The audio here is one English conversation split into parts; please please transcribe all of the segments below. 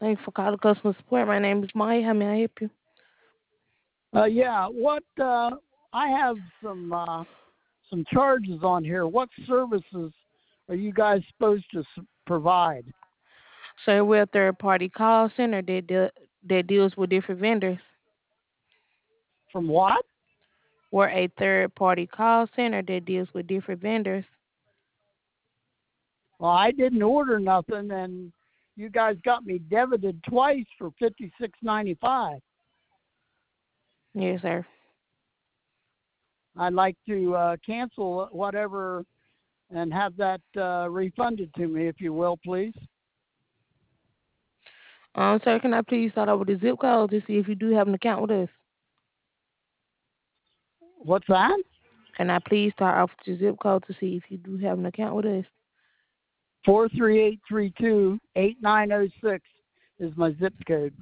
Thanks for calling customer support. My name is Maya. How may I help you? Yeah, what I have some charges on here. What services are you guys supposed to provide? So we're a third party call center that deals with different vendors. From what? We're a third party call center that deals with different vendors. Well, I didn't order nothing, and you guys got me debited twice for $56.95. Yes, sir. I'd like to cancel whatever and have that refunded to me, if you will, please. Sir, can I please start over the zip code to see if you do have an account with us? What's that? Can I please start off with the zip code to see if you do have an account with us? 43832-8906 is my zip code.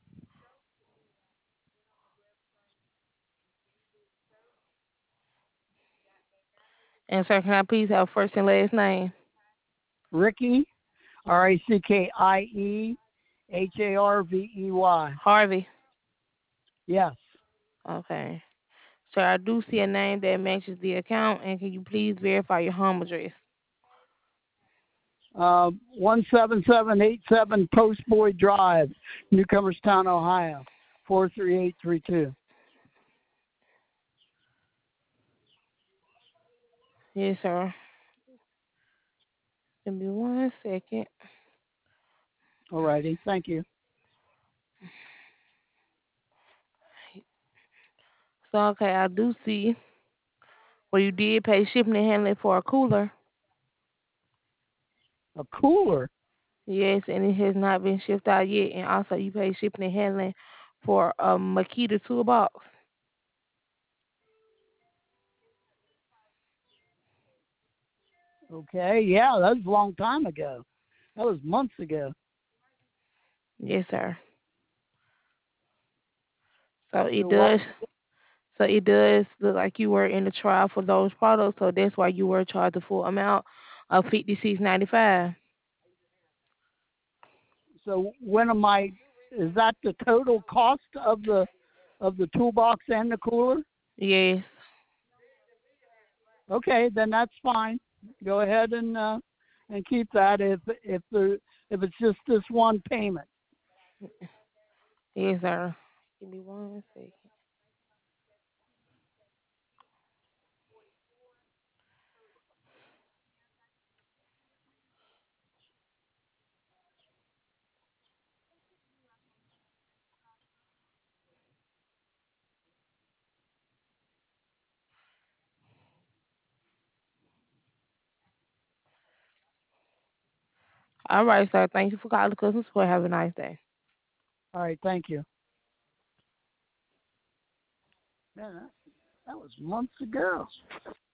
And sir, can I please have first and last name? Ricky, Rickieharvey. Harvey. Yes. Okay. Sir, I do see a name that matches the account, and can you please verify your home address? 17787 Post Boyd Drive, Newcomerstown, Ohio, 43832. Yes, sir. Give me 1 second. Alrighty, thank you. So, okay, I do see where you did pay shipping and handling for a cooler. A cooler? Yes, and it has not been shipped out yet. And also, you paid shipping and handling for a Makita toolbox. Okay, yeah, that was a long time ago. That was months ago. Yes, sir. So it So what? does. So it does look like you were in the trial for those products. So that's why you were charged the full amount of $56.95. So when am I? Is that the total cost of the toolbox and the cooler? Yes. Okay, then that's fine. Go ahead and keep that if it's just this one payment. Yes, sir. Give me 1 second. All right, sir. Thank you for calling the customer support. Have a nice day. All right, thank you. Man, that was months ago.